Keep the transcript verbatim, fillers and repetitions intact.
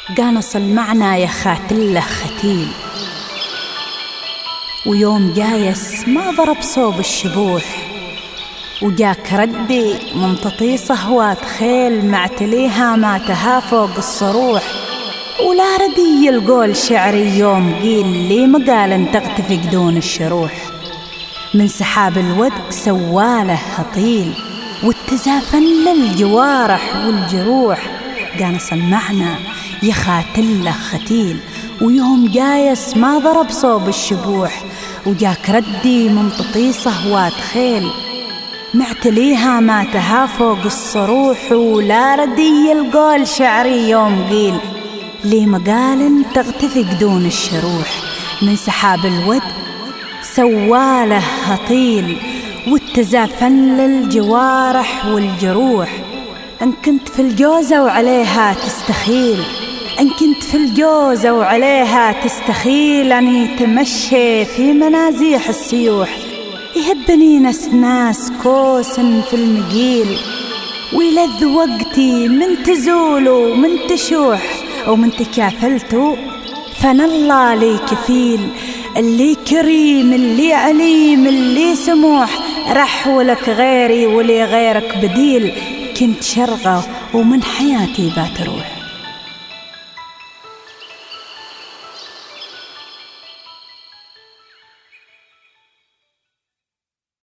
قانص المعنى يا خاتله ختيل، ويوم جايس ما ضرب صوب الشبوح، وجاك ردي ممتطي صهوات خيل معتليها ما تها فوق الصروح. ولا ردي القول شعري يوم قيل لي مقال تغتفق دون الشروح. من سحاب الود سواله هطيل، واتزافن للجوارح والجروح. قانص المعنى يا خاتله ختيل، ويوم جايس ما ضرب صوب الشبوح. وجاك ردي ممتطي صهوات خيل معتليها ما تها فوق الصروح. ولا ردي القول شعري يوم قيل لي مقال تغتفق دون الشروح. من سحاب الود سواله هطيل، واتزافن للجوارح والجروح. إن كنت في الجوزة وعليها تستخيل، إن كنت في الجوزة وعليها تستخيل، أني تمشي في منازيح السيوح. يهبني نسناس كوس في المقيل، ويلذ وقتي من تزول ومن تشوح. ومن تكافلتو فن الله لي كفيل، اللي كريم اللي عليم اللي سموح. رح ولك غيري ولي غيرك بديل، كنت شرغة ومن حياتي باتروح.